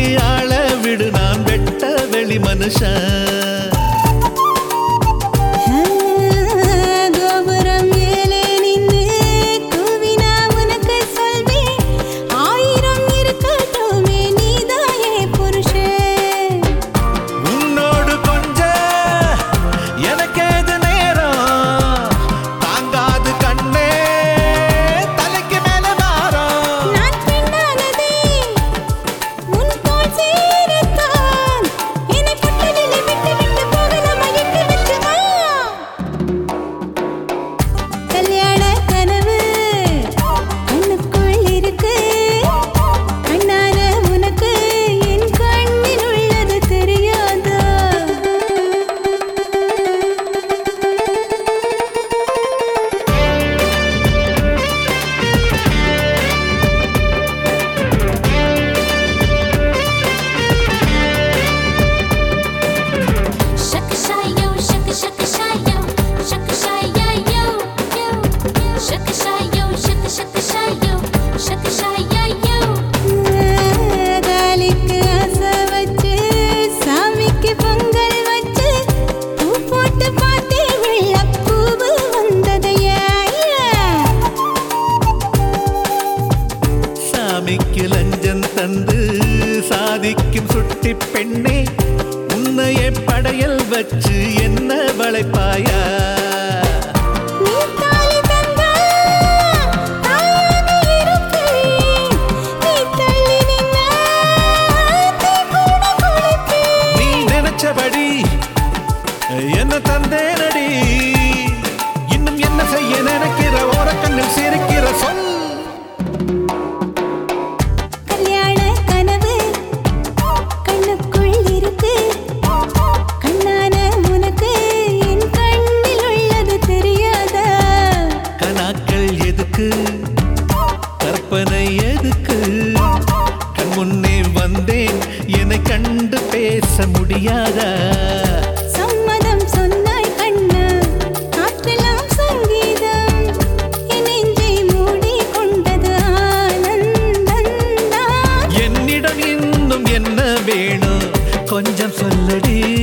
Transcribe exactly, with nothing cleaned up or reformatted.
ஆள விடு நான் வெட்ட வெளி மனுஷன் லஞ்சம் தந்து சாதிக்கும் சுட்டி பெண்ணே உன்னையே படையல் வச்சு என்ன வளைப்பாயா நீ நினைச்சபடி என்ன தந்தேனடி இன்னும் என்ன செய்ய நினைக்கிற ஓரக்கண்ணில் சிரிக்கிற சொல் கற்பனை எதுக்கு கண் முன்னே வந்தேன் என்னை கண்டு பேச முடியாதா சம்மதம் சொன்னாய் கண்ணா காற்றெல்லாம் சங்கீதம் என் நெஞ்சை மூடி கொண்டது ஆனந்தம் என்னிடம் இன்னும் என்ன வேணும் கொஞ்சம் சொல்லடி